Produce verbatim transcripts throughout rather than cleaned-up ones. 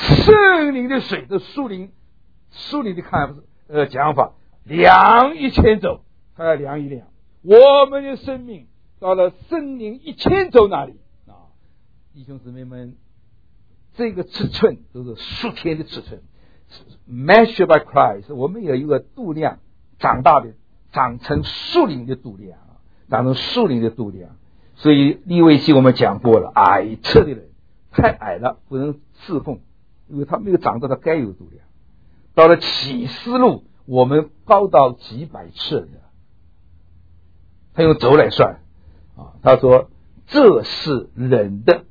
圣灵的水的树林，树林的看呃讲法，量一千肘，他要量一量。我们的生命到了圣灵一千肘那里啊，弟兄姊妹们，这个尺寸都是数天的尺寸 ，measure by Christ， 我们有一个度量，长大的，长成树林的度量，长成树林的度量。所以利未记我们讲过了，矮测的人太矮了，不能侍奉，因为他没有长到他该有度量。到了启示录，我们高到几百尺的，他用轴来算啊，他说这是人的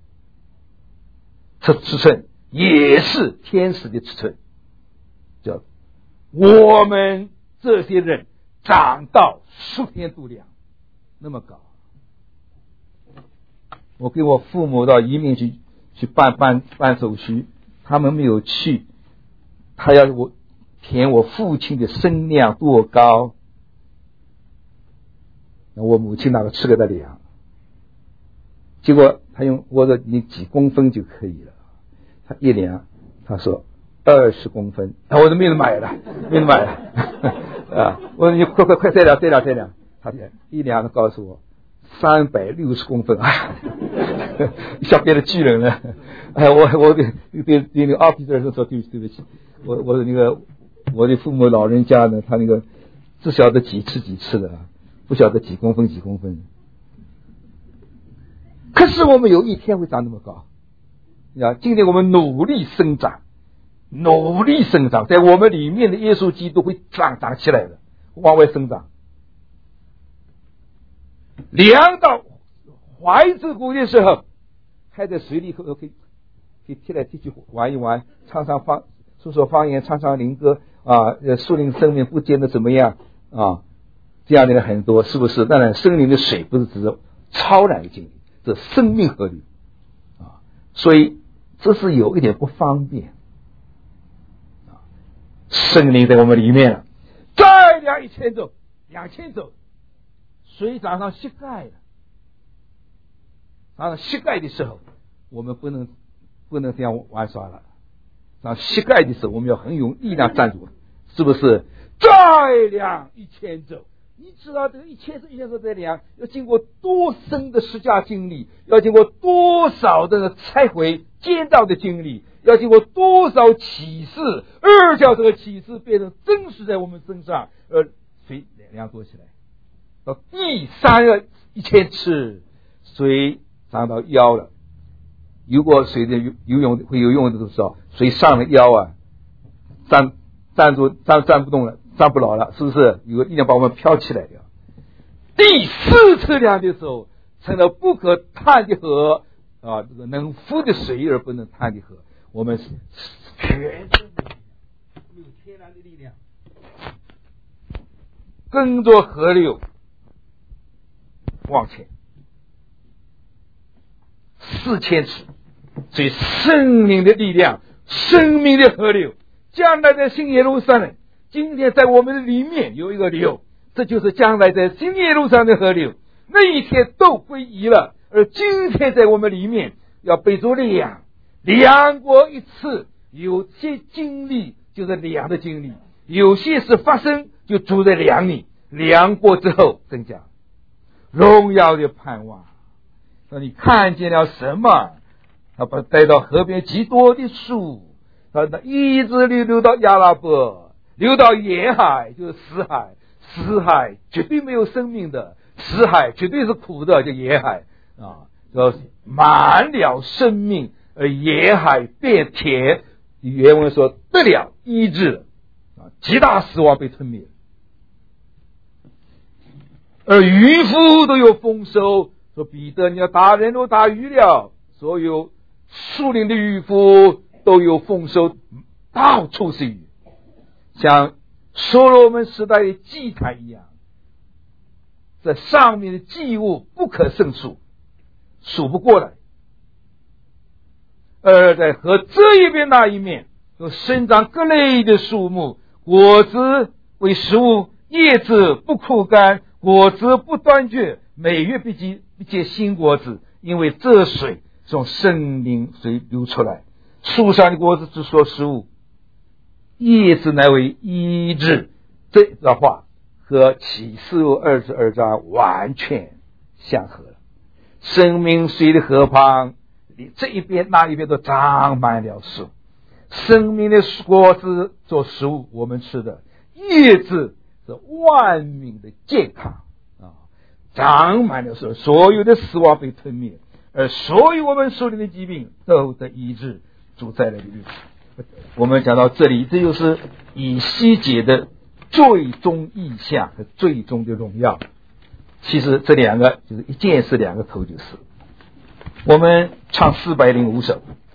尺尺寸，也是天使的尺寸，叫我们这些人长到数天度量那么高。我跟我父母到移民局去办办办手续，他们没有去，他要我填我父亲的身量多高，我母亲拿个尺给他量，结果他用我说你几公分就可以了，他一量，他说二十公分，我都没人买了，没人买了啊！我说你快快快再量再量再量，他一量，他告诉我三百六十公分啊，像别的巨人了。哎，我我对对对那个 officer 说对不起对不起，我我的那个我的父母老人家呢，他那个只晓得几尺几尺的，不晓得几公分几公分。可是我们有一天会长那么高，啊，今天我们努力生长，努力生长，在我们里面的耶稣基督会长长起来的，往外生长。量到怀子谷的时候，还在水里头可以可以踢来踢去玩一玩，唱唱方说说方言，唱唱灵歌啊，树林生命不见得怎么样啊，这样的人很多，是不是？当然，森林的水不是只是超然的经历，这生命河流啊，所以这是有一点不方便啊。森林在我们里面了，再量一千肘，两千肘。水涨上膝盖了，涨上膝盖的时候，我们不能不能这样玩耍了。涨膝盖的时候，我们要很有力量站住，是不是？再量一千肘，你知道这个一千肘一千肘再量，要经过多深的实价经历，要经过多少的拆毁建造的经历，要经过多少启示，而叫这个启示变成真实在我们身上，而水量多起来。到第三个一千尺，水涨到腰了。如果水的游游泳会游泳的时候，水上了腰啊，站站住站站不动了，站不牢了，是不是？有个力量把我们飘起来的。第四次量的时候，成了不可探的河啊，这个能浮的水而不能探的河。我们是全身的力量，有天然的力量，跟着河流往前四千尺，所以生命的力量，生命的河流，将来在新耶路撒冷，今天在我们的里面有一个流，这就是将来在新耶路撒冷的河流，那一天都归一了，而今天在我们里面要被主量，量过一次，有些经历就是量的经历，有些事发生就主在量里，量过之后增加荣耀的盼望。说你看见了什么？他把带到河边极多的树，他一直流流到亚拉伯，流到沿海，就是死海。死海绝对没有生命的，死海绝对是苦的，叫沿海啊，说满了生命，而沿海变甜。原文说得了医治了啊，极大死亡被吞灭。而渔夫都有丰收，说彼得你要打人都打鱼了，所有树林的渔夫都有丰收，到处是鱼，像所罗门时代的祭坛一样，这上面的祭物不可胜数，数不过来。而在河这一边那一面有生长各类的树木，果子为食物，叶子不枯干，果子不断绝，每月必结必结新果子，因为这水从森林水流出来。 树上的果子只说食物，叶子乃为医治。这段话和启示录二十二章完全相合了。生命水的河旁，你这一边那一边都长满了树，生命的果子做食物，我们吃的叶子是万民的健康啊，长满了树，所有的死亡被吞灭，而所有我们属灵的疾病都得医治。主在那里，我们讲到这里，这就是以西结的最终意象和最终的荣耀。其实这两个就是一件事两个头，就是我们唱四百零五首，